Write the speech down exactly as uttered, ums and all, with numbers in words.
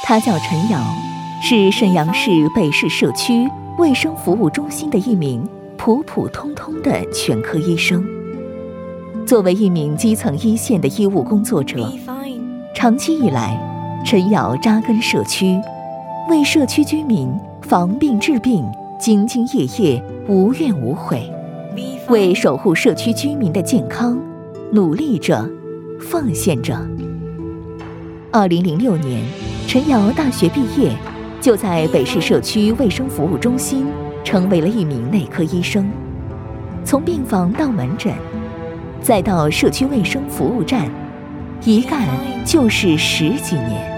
他叫陈瑶，是沈阳市北市社区卫生服务中心的一名普普通通的全科医生。作为一名基层一线的医务工作者，长期以来，陈瑶扎根社区，为社区居民防病治病兢兢业业，无怨无悔，为守护社区居民的健康努力着，奉献着。二零零六年，陈瑶大学毕业，就在北市社区卫生服务中心成为了一名内科医生。从病房到门诊，再到社区卫生服务站，一干就是十几年。